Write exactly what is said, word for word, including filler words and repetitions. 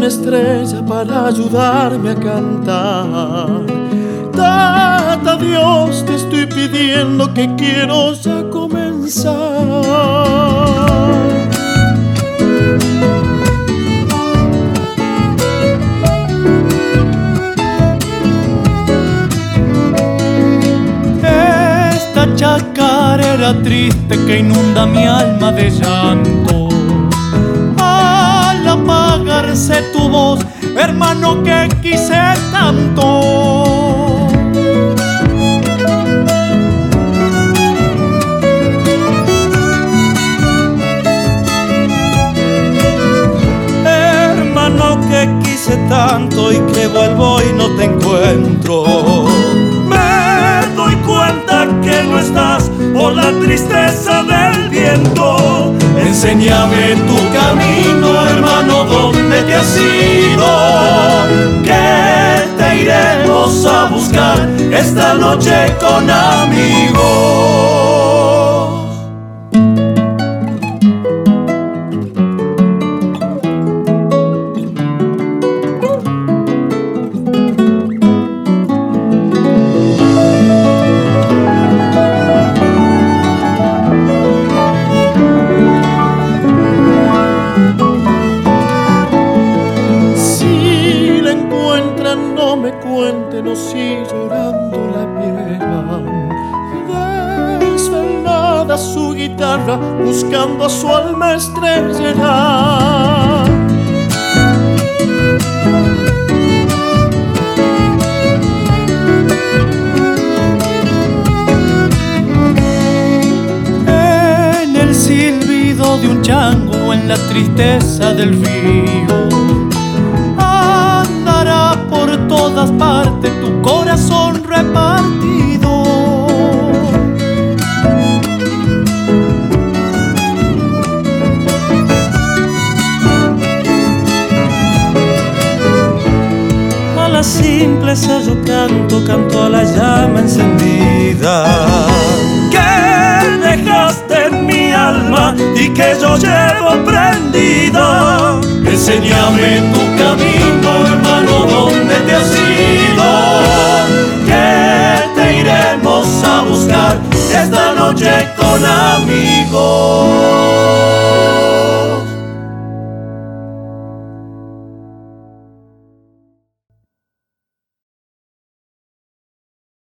una estrella para ayudarme a cantar. Tata Dios, te estoy pidiendo que quiero ya comenzar. Esta chacarera triste que inunda mi alma de llanto, al apagarse tu voz, hermano, que quise tanto. Hermano, que quise tanto y que vuelvo y no te encuentro. Me doy cuenta que no estás por la tristeza del viento. Enséñame tu camino, hermano, ¿dónde te has ido? Que te iremos a buscar esta noche con amigos. Cuéntenos si llorando la vieran, desvelada su guitarra, buscando a su alma estrellera. En el silbido de un chango, en la tristeza del río, por todas partes tu corazón repartido. A la simpleza yo canto, canto a la llama encendida que dejaste en mi alma y que yo llevo prendida. Enséñame tu camino, hermano, ¿dónde te has ido? Que te iremos a buscar esta noche con amigos.